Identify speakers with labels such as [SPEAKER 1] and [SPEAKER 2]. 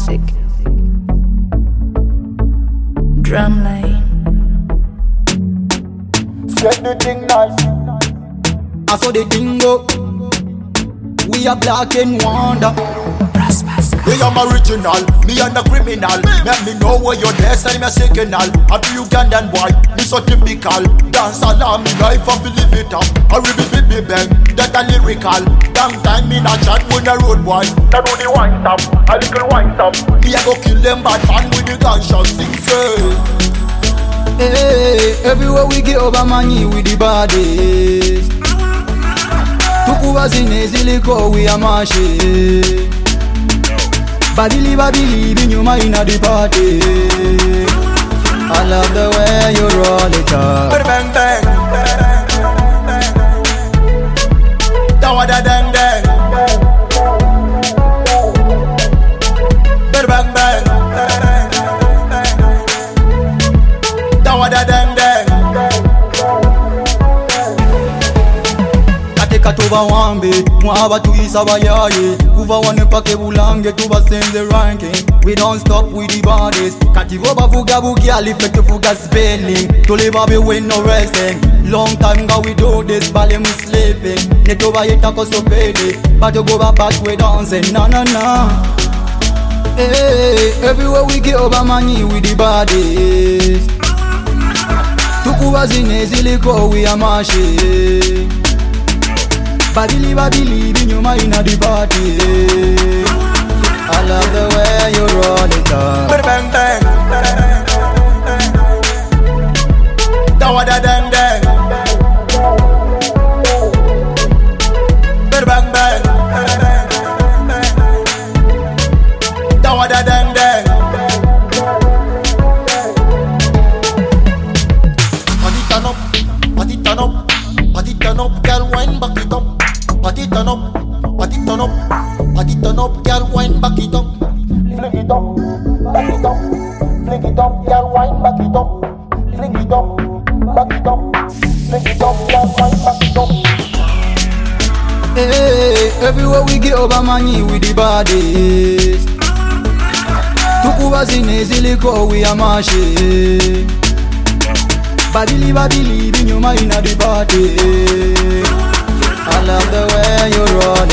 [SPEAKER 1] Celtic. Drumline.
[SPEAKER 2] Set the thing nice. I saw the thing go. We are black and wonder. We am original, me and the criminal. Let me know where you're there, send me a signal. I be Ugandan boy, me so typical. Dance alarm, me life, I believe it up. I really bang, that a lyrical. Damn time me not chat with the road boy. That do the wine top, a little wine top. Me I go kill them bad man with the gunshot, sing say. Hey, everywhere we get over money with the bodies. Tukuwa ziliko we are marching. Believe in your mind at the party. I love the way you roll it up. Bang bang, dawada dang dang. Bang bang, dawada dang dang. Katuba wambe, mwaba tuisa bayaye. Kuva wane pake bulange, tuba send the ranking. We don't stop with the bodies. Kativoba fuga buki, alifete fuga spelling. Tole babe we no resting. Long time ago we do this, bale we sleeping. Netoba yeta koso pede, but you go back we dancing, na na na. Hey, everywhere we get over money with the bodies. Tukuwa ziliko we are marching. Believe in your mind at the party. I love the way you roll it up. Bang bang, dawada dang dang. Bang bang, dawada dang dang. Party turn up, party turn up, girl wine back it up. Party turn up, party turn up, party turn up, girl wine back it up. Fling it up, back it up, fling it up, girl wine back it up. Fling it up, back it up, fling it up, girl wine back it up. Hey, everywhere we get over money with the bodies. Tukuwa ziliko we are marching. Believe in your mind at the party. I love the way you roll